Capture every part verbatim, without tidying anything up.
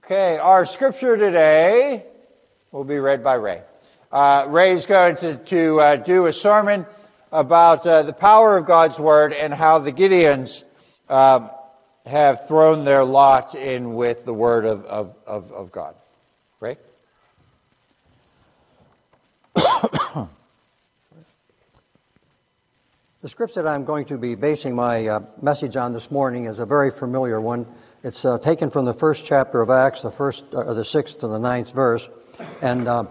Okay, our scripture today will be read by Ray. Uh, Ray is going to, to uh, do a sermon about uh, the power of God's Word and how the Gideons uh, have thrown their lot in with the Word of, of, of, of God. Ray? The script that I'm going to be basing my uh, message on this morning is a very familiar one. It's uh, taken from the first chapter of Acts, the first, uh, the sixth to the ninth verse, and uh,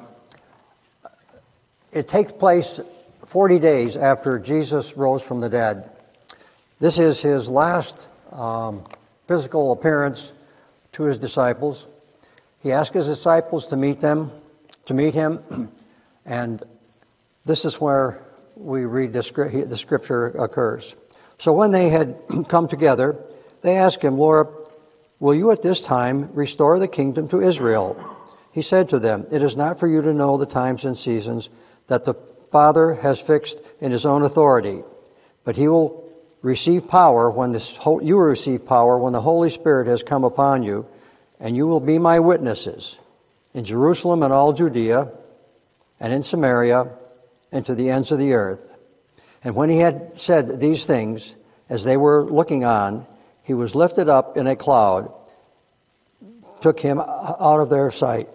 it takes place forty days after Jesus rose from the dead. This is his last um, physical appearance to his disciples. He asked his disciples to meet them, to meet him, and this is where we read the, script, the scripture occurs. So when they had come together, they asked him, Lord, will you at this time restore the kingdom to Israel? He said to them, it is not for you to know the times and seasons that the Father has fixed in his own authority, but he will receive power when this, you will receive power when the Holy Spirit has come upon you, and you will be my witnesses in Jerusalem and all Judea and in Samaria and to the ends of the earth. And when he had said these things, as they were looking on, he was lifted up in a cloud, took him out of their sight.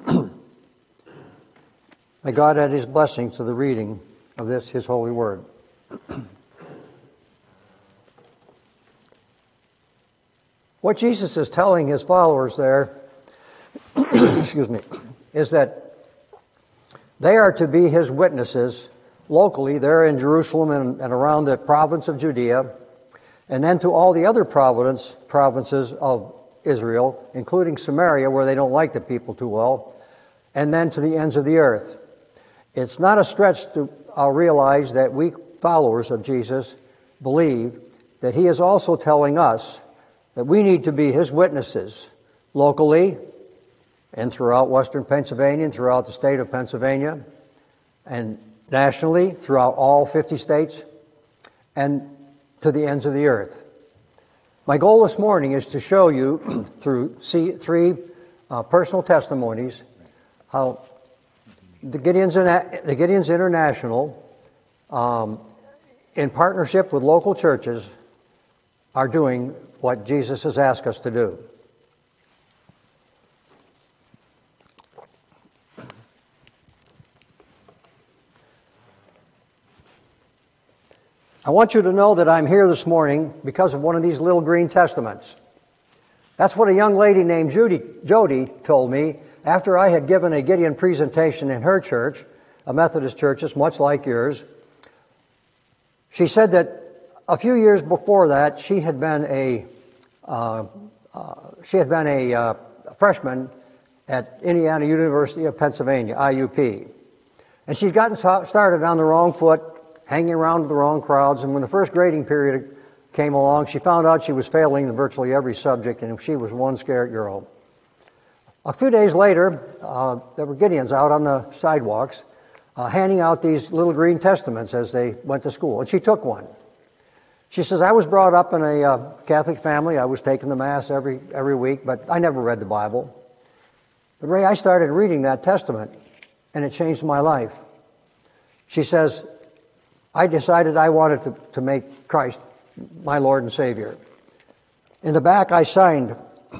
May God add his blessing to the reading of this, his holy word. What Jesus is telling his followers there, excuse me, is that they are to be his witnesses locally there in Jerusalem and, and around the province of Judea, and then to all the other province, provinces of Israel, including Samaria, where they don't like the people too well, and then to the ends of the earth. It's not a stretch to uh, realize that we followers of Jesus believe that he is also telling us that we need to be his witnesses locally and throughout western Pennsylvania and throughout the state of Pennsylvania and nationally throughout all fifty states and to the ends of the earth. My goal this morning is to show you through three uh, personal testimonies how the Gideons, the Gideons International, um, in partnership with local churches, are doing what Jesus has asked us to do. I want you to know that I'm here this morning because of one of these little green testaments. That's what a young lady named Judy, Jody told me after I had given a Gideon presentation in her church, a Methodist church, just much like yours. She said that a few years before that, she had been a uh, uh, she had been a uh, freshman at Indiana University of Pennsylvania, I U P, and she'd gotten started on the wrong foot, hanging around with the wrong crowds, and when the first grading period came along, she found out she was failing in virtually every subject, and she was one scared girl. A few days later, uh, there were Gideons out on the sidewalks uh, handing out these little green testaments as they went to school, and she took one. She says, I was brought up in a uh, Catholic family. I was taking the Mass every every week, but I never read the Bible. But Ray, I started reading that testament, and it changed my life. She says, I decided I wanted to, to make Christ my Lord and Savior. In the back, I signed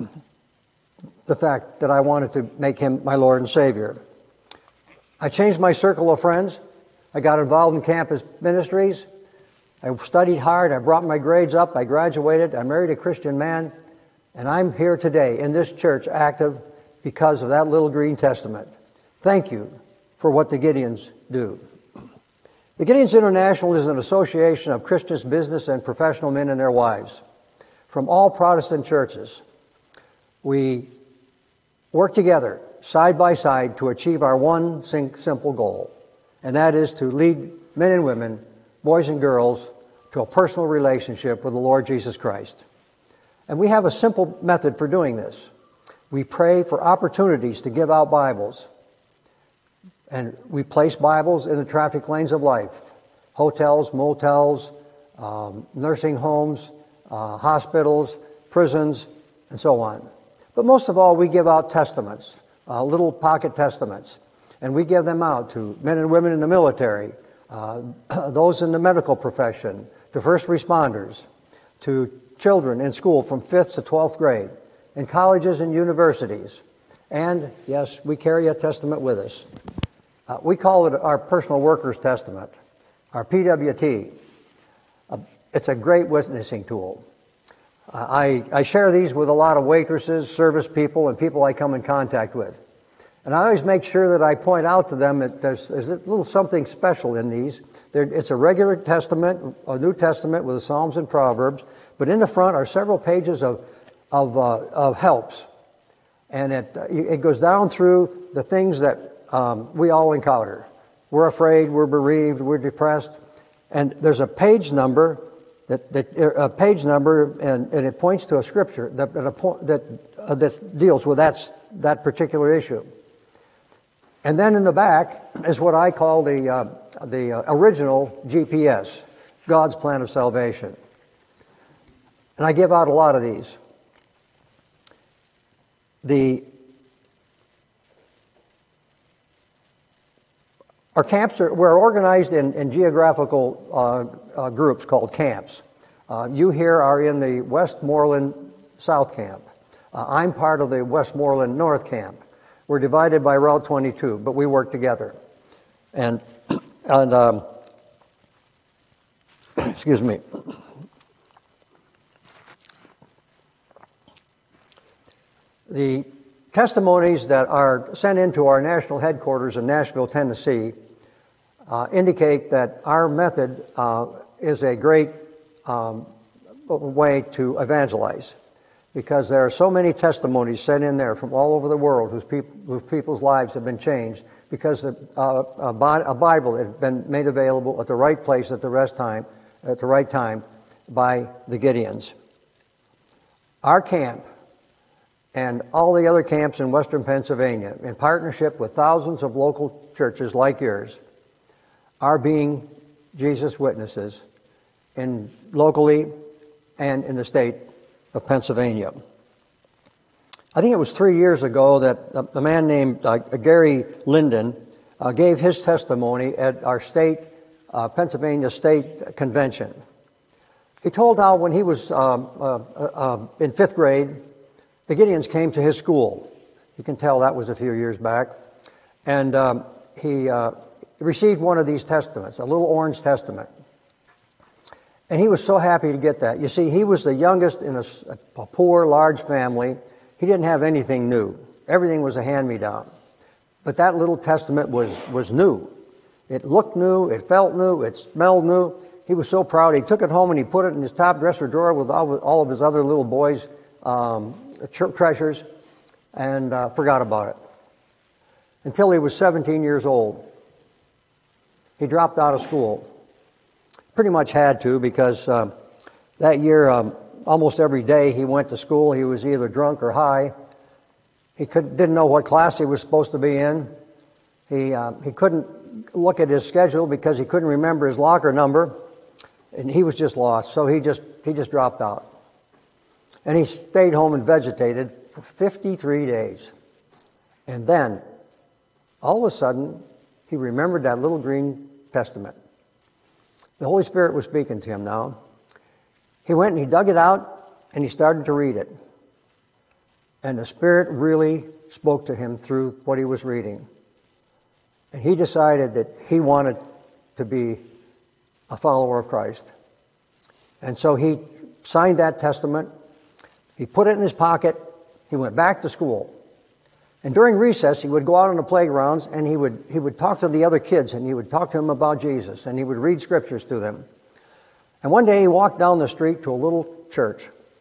the fact that I wanted to make him my Lord and Savior. I changed my circle of friends. I got involved in campus ministries. I studied hard. I brought my grades up. I graduated. I married a Christian man. And I'm here today in this church active because of that little green testament. Thank you for what the Gideons do. The Gideons International is an association of Christian business and professional men and their wives from all Protestant churches. We work together, side by side, to achieve our one simple goal, and that is to lead men and women, boys and girls, to a personal relationship with the Lord Jesus Christ. And we have a simple method for doing this. We pray for opportunities to give out Bibles. And we place Bibles in the traffic lanes of life. Hotels, motels, um, nursing homes, uh, hospitals, prisons, and so on. But most of all, we give out testaments, uh, little pocket testaments. And we give them out to men and women in the military, uh, those in the medical profession, to first responders, to children in school from fifth to twelfth grade, in colleges and universities. And, yes, we carry a testament with us. Uh, we call it our Personal Workers Testament, our P W T. Uh, it's a great witnessing tool. Uh, I, I share these with a lot of waitresses, service people, and people I come in contact with. And I always make sure that I point out to them that there's, there's a little something special in these. There, it's a regular testament, a New Testament with the Psalms and Proverbs, but in the front are several pages of, of, uh, of helps. And it, it goes down through the things that um, we all encounter. We're afraid, we're bereaved, we're depressed. And there's a page number, that, that a page number, and, and it points to a scripture that, that, that, uh, that deals with that, that particular issue. And then in the back is what I call the, uh, the uh, original G P S, God's Plan of Salvation. And I give out a lot of these. The, our camps are, we're organized in, in geographical uh, uh, groups called camps. Uh, you here are in the Westmoreland South Camp. Uh, I'm part of the Westmoreland North Camp. We're divided by Route twenty-two, but we work together. And, and um, excuse me. The testimonies that are sent into our national headquarters in Nashville, Tennessee, uh, indicate that our method uh, is a great um, way to evangelize, because there are so many testimonies sent in there from all over the world whose, peop- whose people's lives have been changed because the, uh, a, Bi- a Bible has been made available at the right place at the rest time, at the right time by the Gideons. Our camp and all the other camps in western Pennsylvania, in partnership with thousands of local churches like yours, are being Jesus witnesses in locally and in the state of Pennsylvania. I think it was three years ago that a man named uh, Gary Linden uh, gave his testimony at our state, uh, Pennsylvania State Convention. He told how when he was um, uh, uh, in fifth grade, the Gideons came to his school. You can tell that was a few years back. And um, he uh, received one of these testaments, a little orange testament. And he was so happy to get that. You see, he was the youngest in a, a poor, large family. He didn't have anything new. Everything was a hand-me-down. But that little testament was, was new. It looked new, it felt new, it smelled new. He was so proud. He took it home and he put it in his top dresser drawer with all, all of his other little boys' um, treasures, and uh, forgot about it. Until he was seventeen years old. He dropped out of school. Pretty much had to, because uh, that year, um, almost every day he went to school, he was either drunk or high. He could, didn't know what class he was supposed to be in. He, uh, he couldn't look at his schedule because he couldn't remember his locker number. And he was just lost, so he just, he just dropped out. And he stayed home and vegetated for fifty-three days. And then, all of a sudden, he remembered that little green testament. The Holy Spirit was speaking to him now. He went and he dug it out and he started to read it. And the Spirit really spoke to him through what he was reading. And he decided that he wanted to be a follower of Christ. And so he signed that testament. He put it in his pocket. He went back to school. And during recess, he would go out on the playgrounds and he would, he would talk to the other kids and he would talk to them about Jesus and he would read scriptures to them. And one day he walked down the street to a little church.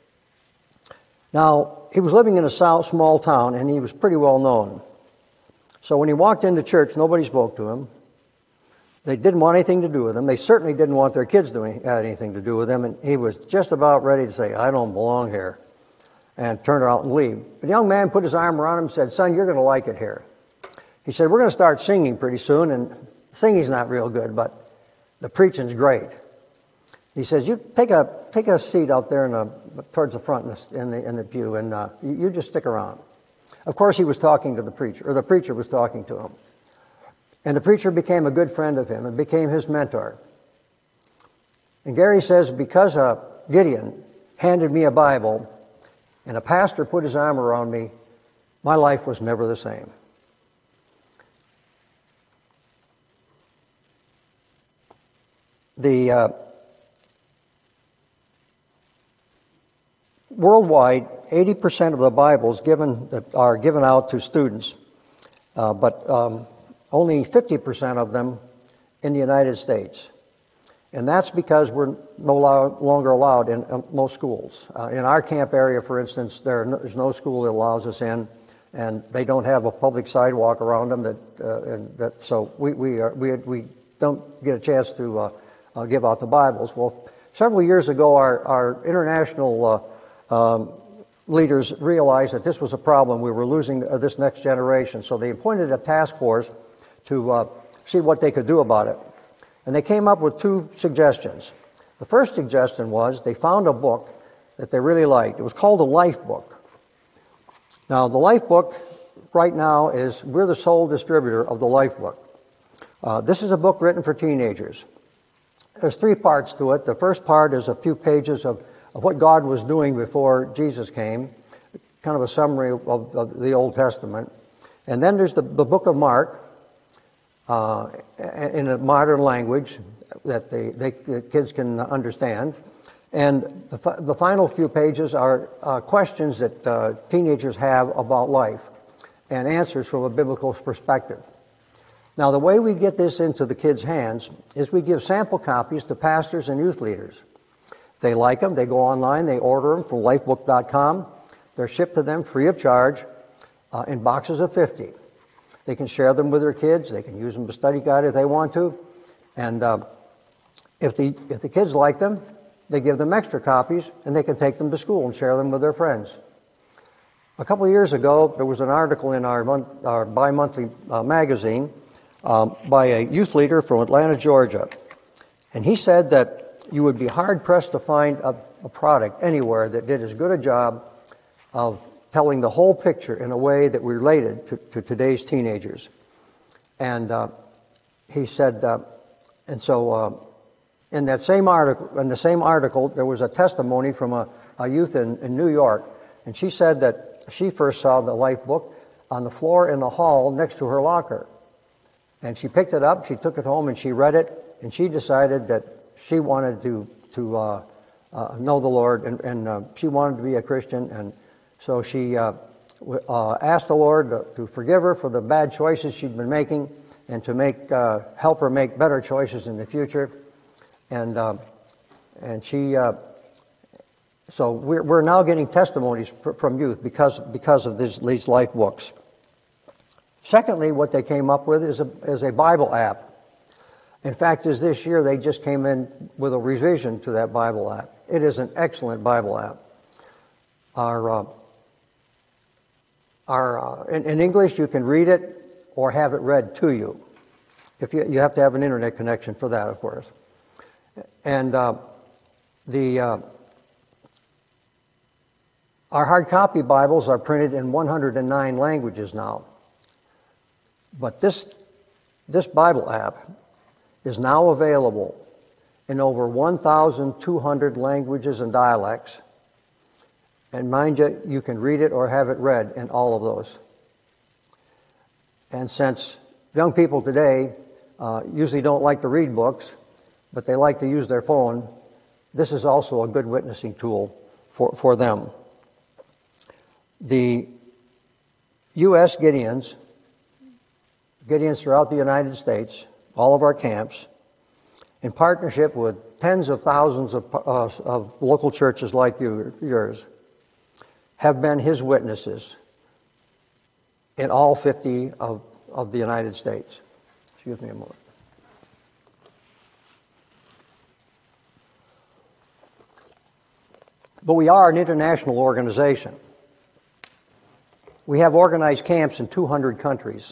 Now, he was living in a small town and he was pretty well known. So when he walked into church, nobody spoke to him. They didn't want anything to do with him. They certainly didn't want their kids to have anything to do with him. And he was just about ready to say, I don't belong here, and turn around and leave. But the young man put his arm around him and said, son, you're going to like it here. He said, we're going to start singing pretty soon, and singing's not real good, but the preaching's great. He says, "You take a take a seat out there in the, towards the front in the in the, in the pew, and uh, you, you just stick around." Of course, he was talking to the preacher, or the preacher was talking to him, and the preacher became a good friend of him and became his mentor. And Gary says, because uh, Gideon handed me a Bible, and a pastor put his arm around me, my life was never the same. The uh, worldwide, eighty percent of the Bibles given are given out to students, uh, but um, only fifty percent of them in the United States. And that's because we're no longer allowed in, in most schools. Uh, in our camp area, for instance, there no, there's no school that allows us in, and they don't have a public sidewalk around them. That, uh, and that so we we, are, we we don't get a chance to uh, uh, give out the Bibles. Well, several years ago, our our international uh, um, leaders realized that this was a problem. We were losing uh, this next generation, so they appointed a task force to uh, see what they could do about it. And they came up with two suggestions. The first suggestion was they found a book that they really liked. It was called the Life Book. Now, the Life Book right now is, we're the sole distributor of the Life Book. Uh, this is a book written for teenagers. There's three parts to it. The first part is a few pages of, of what God was doing before Jesus came, kind of a summary of, of the Old Testament. And then there's the, the book of Mark, Uh, in a modern language that they, they, the kids can understand. And the, fi- the final few pages are uh, questions that uh, teenagers have about life and answers from a biblical perspective. Now, the way we get this into the kids' hands is we give sample copies to pastors and youth leaders. They like them. They go online. They order them from lifebook dot com. They're shipped to them free of charge uh, in boxes of fifty. They can share them with their kids. They can use them to study guide if they want to. And uh, if the if the kids like them, they give them extra copies, and they can take them to school and share them with their friends. A couple of years ago, there was an article in our, month, our bi-monthly uh, magazine um, by a youth leader from Atlanta, Georgia. And he said that you would be hard-pressed to find a, a product anywhere that did as good a job of telling the whole picture in a way that related to, to today's teenagers. And uh, he said, uh, and so uh, in that same article, in the same article, there was a testimony from a, a youth in, in New York, and she said that she first saw the Life Book on the floor in the hall next to her locker. And she picked it up, she took it home, and she read it, and she decided that she wanted to to uh, uh, know the Lord, and, and uh, she wanted to be a Christian. And So she uh, uh, asked the Lord to, to forgive her for the bad choices she'd been making, and to make uh, help her make better choices in the future. And uh, and she uh, so we're we're now getting testimonies fr- from youth because because of these, these life books. Secondly, what they came up with is a is a Bible app. In fact, as this year they just came in with a revision to that Bible app. It is an excellent Bible app. Our uh, Our, uh, in, in English, you can read it or have it read to you. If you, you have to have an internet connection for that, of course. And uh, the uh, our hard copy Bibles are printed in one hundred nine languages now. But this this Bible app is now available in over one thousand two hundred languages and dialects. And mind you, you can read it or have it read in all of those. And since young people today uh, usually don't like to read books, but they like to use their phone, this is also a good witnessing tool for, for them. The U S Gideons, Gideons throughout the United States, all of our camps, in partnership with tens of thousands of, uh, of local churches like you, yours, have been his witnesses in all fifty of, of the United States. Excuse me a moment. But we are an international organization. We have organized camps in two hundred countries.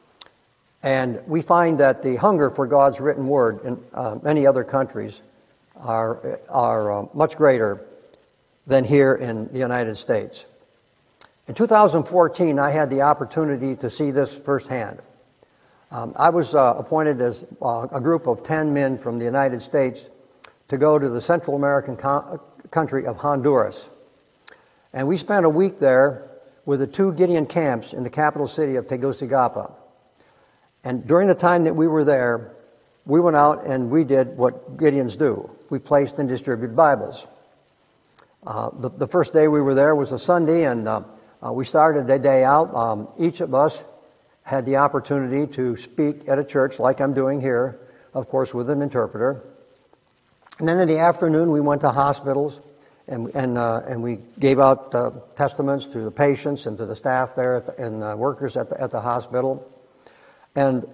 And we find that the hunger for God's written word in uh, many other countries are, are uh, much greater than here in the United States. In two thousand fourteen, I had the opportunity to see this firsthand. Um, I was uh, appointed as uh, a group of ten men from the United States to go to the Central American co- country of Honduras. And we spent a week there with the two Gideon camps in the capital city of Tegucigalpa. And during the time that we were there, we went out and we did what Gideons do. We placed and distributed Bibles. Uh, the, the first day we were there was a Sunday, and uh, uh, we started the day out. Um, each of us had the opportunity to speak at a church like I'm doing here, of course with an interpreter. And then in the afternoon we went to hospitals and and, uh, and we gave out uh, testaments to the patients and to the staff there at the, and uh, workers at the, at the hospital. And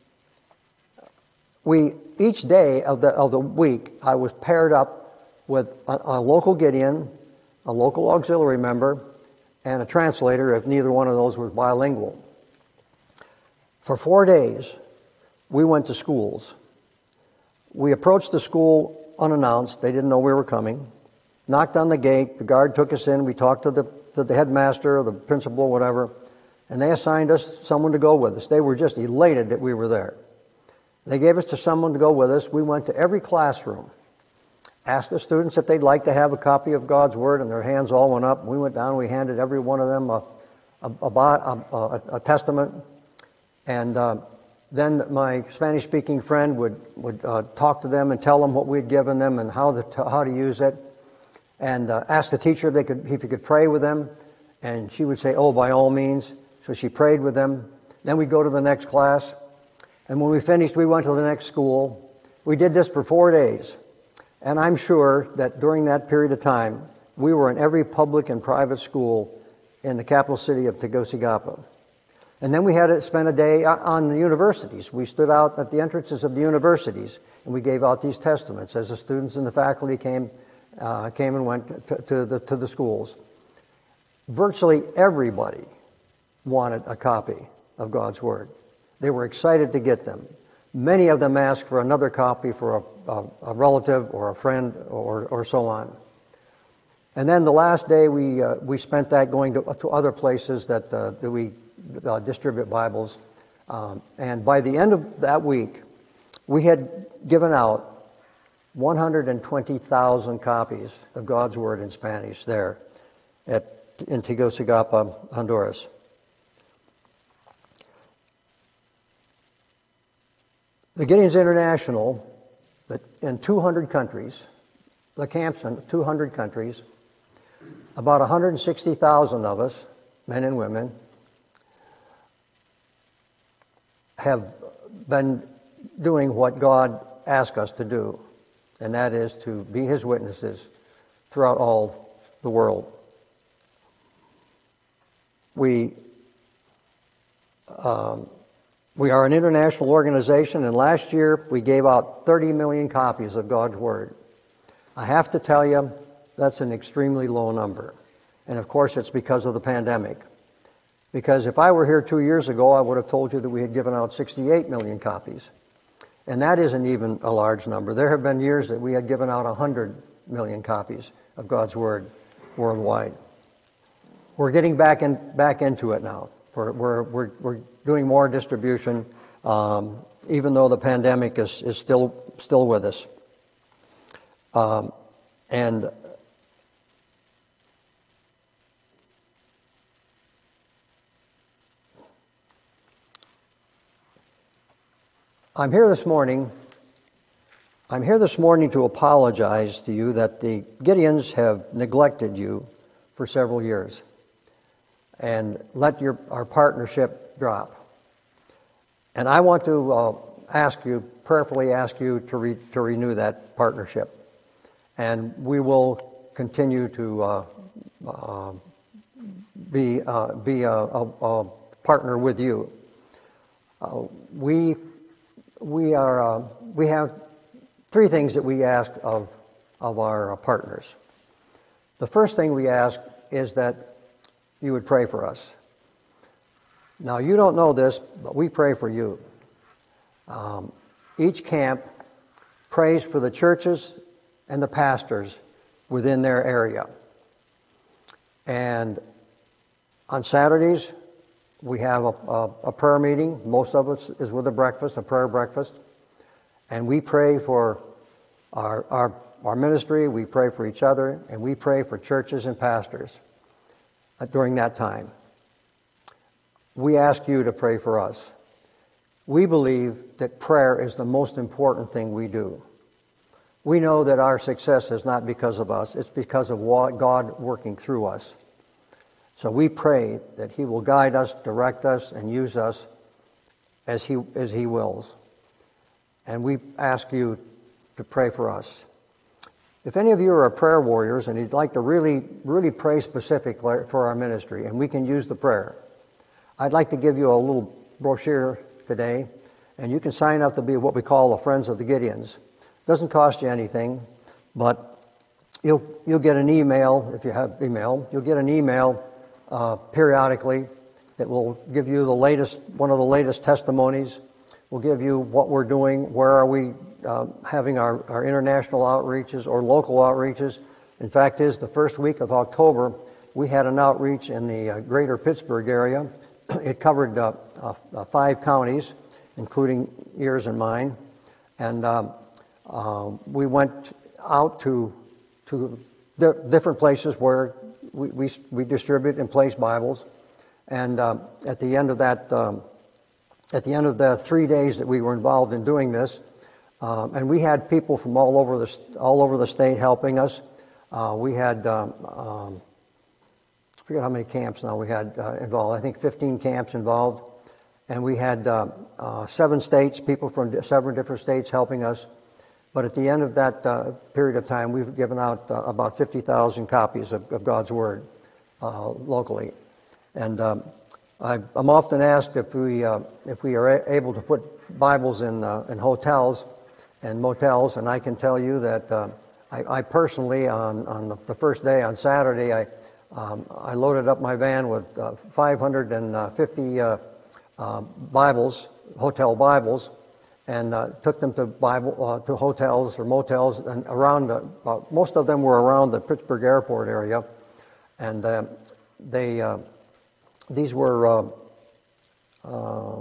we each day of the of the week I was paired up with a, a local Gideon, a local auxiliary member, and a translator if neither one of those was bilingual. For four days, we went to schools. We approached the school unannounced. They didn't know we were coming. Knocked on the gate. The guard took us in. We talked to the, to the headmaster or the principal, whatever, and they assigned us someone to go with us. They were just elated that we were there. They gave us to someone to go with us. We went to every classroom, asked the students if they'd like to have a copy of God's Word, and their hands all went up. We went down. We handed every one of them a, a, a, a, a testament. And uh, then my Spanish-speaking friend would, would uh, talk to them and tell them what we'd given them and how to, how to use it. And uh, ask the teacher if, they could, if he could pray with them. And she would say, oh, by all means. So she prayed with them. Then we'd go to the next class. And when we finished, we went to the next school. We did this for four days. And I'm sure that during that period of time, we were in every public and private school in the capital city of Tegucigalpa. And then we had to spend a day on the universities. We stood out at the entrances of the universities, and we gave out these testaments as the students and the faculty came uh, came and went to, to, the, to the schools. Virtually everybody wanted a copy of God's Word. They were excited to get them. Many of them asked for another copy for a, a, a relative or a friend or, or so on. And then the last day we uh, we spent that going to, to other places that, uh, that we uh, distribute Bibles. Um, and by the end of that week, we had given out one hundred twenty thousand copies of God's Word in Spanish there at, in Tegucigalpa, Honduras. The Gideons International, in two hundred countries, the camps in two hundred countries, about one hundred sixty thousand of us, men and women, have been doing what God asked us to do, and that is to be His witnesses throughout all the world. We um, we are an international organization, and last year we gave out thirty million copies of God's Word. I have to tell you, that's an extremely low number. And of course, it's because of the pandemic. Because if I were here two years ago, I would have told you that we had given out sixty-eight million copies. And that isn't even a large number. There have been years that we had given out one hundred million copies of God's Word worldwide. We're getting back in, back into it now. We're, we're, we're, we're doing more distribution, um, even though the pandemic is, is still, still with us. Um, and I'm here this morning. I'm here this morning to apologize to you that the Gideons have neglected you for several years and let your our partnership drop. And I want to uh, ask you, prayerfully ask you to re, to renew that partnership. And we will continue to uh, uh, be uh, be a, a, a partner with you. Uh, we we are uh, we have three things that we ask of of our uh, partners. The first thing we ask is that you would pray for us. Now you don't know this, but we pray for you. Um, each camp prays for the churches and the pastors within their area. And on Saturdays, we have a, a, a prayer meeting. Most of us is with a breakfast, a prayer breakfast. And we pray for our, our, our ministry, we pray for each other, and we pray for churches and pastors during that time. We ask you to pray for us. We believe that prayer is the most important thing we do. We know that our success is not because of us, it's because of God working through us. So we pray that He will guide us, direct us, and use us as He, as He wills. And we ask you to pray for us. If any of you are prayer warriors and you'd like to really, really pray specifically for our ministry, and we can use the prayer, I'd like to give you a little brochure today, and you can sign up to be what we call the Friends of the Gideons. It doesn't cost you anything, but you'll you'll get an email, if you have email, you'll get an email uh, periodically that will give you the latest, one of the latest testimonies. We'll give you what we're doing, where are we uh, having our, our international outreaches or local outreaches. In fact, is the first week of October, we had an outreach in the uh, greater Pittsburgh area. It covered uh, uh, five counties, including yours and mine. And um, uh, we went out to to di- different places where we, we, we distribute and place Bibles. And um, at the end of that, um, at the end of the three days that we were involved in doing this, um, and we had people from all over the all over the state helping us. Uh, we had. Um, um, I forget how many camps now we had uh, involved. I think fifteen camps involved. And we had uh, uh, seven states, people from seven different states helping us. But at the end of that uh, period of time, we've given out uh, about fifty thousand copies of, of God's Word uh, locally. And um, I, I'm often asked if we uh, if we are a- able to put Bibles in uh, in hotels and motels, and I can tell you that uh, I, I personally, on on the, the first day on Saturday, I Um, I loaded up my van with uh, five hundred fifty uh, uh, Bibles, hotel Bibles, and uh, took them to Bible uh, to hotels or motels, and around the, uh, most of them were around the Pittsburgh airport area, and uh, they uh, these were uh, uh,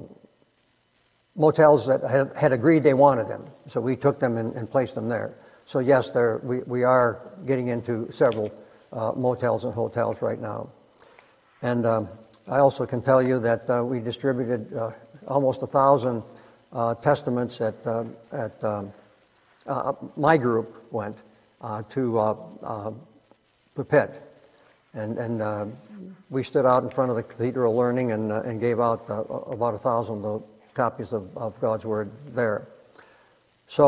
motels that had, had agreed they wanted them, so we took them and, and placed them there. So yes, there we we are getting into several Uh, motels and hotels right now. And um, I also can tell you that uh, we distributed uh, almost a thousand uh, testaments at, uh, at um, uh, my group went uh, to uh, uh, Pipet. And, and uh, we stood out in front of the Cathedral of Learning and, uh, and gave out uh, about a thousand copies of, of God's Word there. So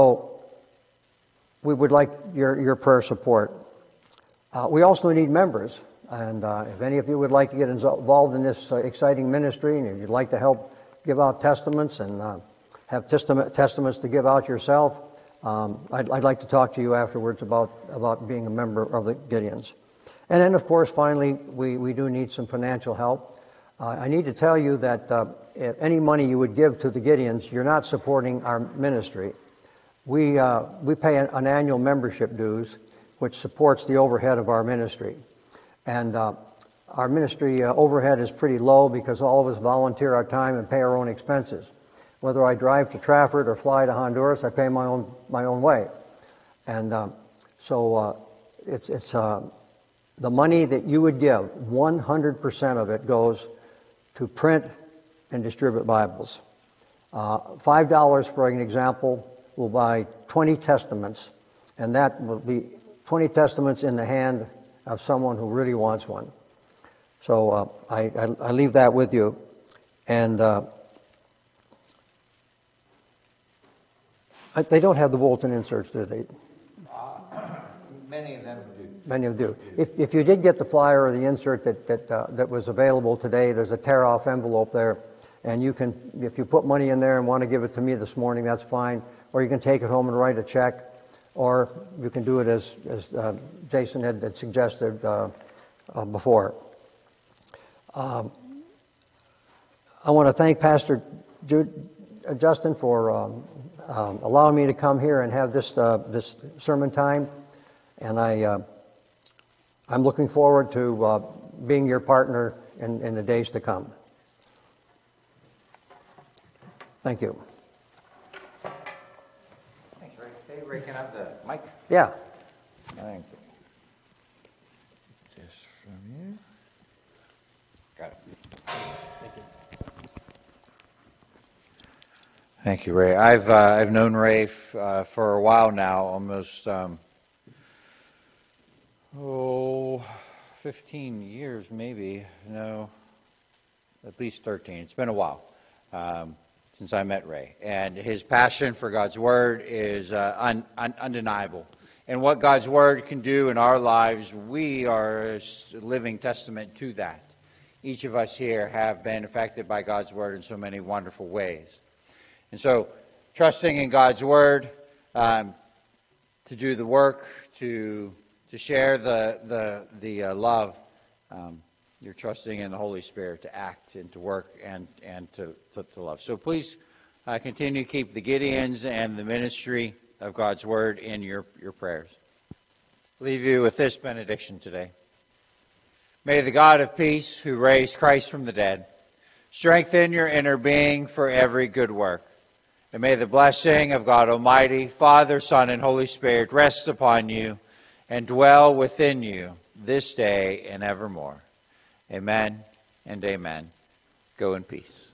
we would like your, your prayer support. Uh, we also need members, and uh, if any of you would like to get involved in this uh, exciting ministry, and if you'd like to help give out testaments and uh, have testament, testaments to give out yourself, um, I'd, I'd like to talk to you afterwards about, about being a member of the Gideons. And then, of course, finally, we, we do need some financial help. Uh, I need to tell you that uh, if any money you would give to the Gideons, you're not supporting our ministry. We, uh, we pay an, an annual membership dues, which supports the overhead of our ministry. And uh, our ministry uh, overhead is pretty low because all of us volunteer our time and pay our own expenses. Whether I drive to Trafford or fly to Honduras, I pay my own my own way. And um, so uh, it's it's uh, the money that you would give, one hundred percent of it goes to print and distribute Bibles. Uh, Five dollars, for an example, will buy twenty testaments, and that will be twenty testaments in the hand of someone who really wants one. So uh, I, I, I leave that with you. And uh, I, they don't have the bulletin inserts, do they? Uh, many of them do. Many of them do. If, if you did get the flyer or the insert that that, uh, that was available today, there's a tear-off envelope there. And you can, if you put money in there and want to give it to me this morning, that's fine. Or you can take it home and write a check. Or you can do it as, as uh, Jason had, had suggested uh, uh, before. Um, I want to thank Pastor Jude, uh, Justin for um, um, allowing me to come here and have this uh, this sermon time. And I, uh, I'm looking forward to uh, being your partner in, in the days to come. Thank you. Thanks, Ray. Hey, Ray, can I have the mic? Yeah. Thank you. Just from you. Got it. Thank you. Thank you, Ray. I've uh, I've known Ray f- uh, for a while now, almost um, oh, fifteen years maybe. No, at least thirteen. It's been a while um, since I met Ray, and his passion for God's Word is uh, un- un- undeniable. And what God's Word can do in our lives, we are a living testament to that. Each of us here have been affected by God's Word in so many wonderful ways. And so, trusting in God's Word um, to do the work, to to share the the the uh, love, um, you're trusting in the Holy Spirit to act and to work and and to to, to love. So please uh, continue to keep the Gideons and the ministry of God's Word in your your prayers. Leave you with this benediction today. May the God of peace, who raised Christ from the dead, strengthen your inner being for every good work. And may the blessing of God Almighty, Father, Son, and Holy Spirit rest upon you and dwell within you this day and evermore. Amen and amen. Go in peace.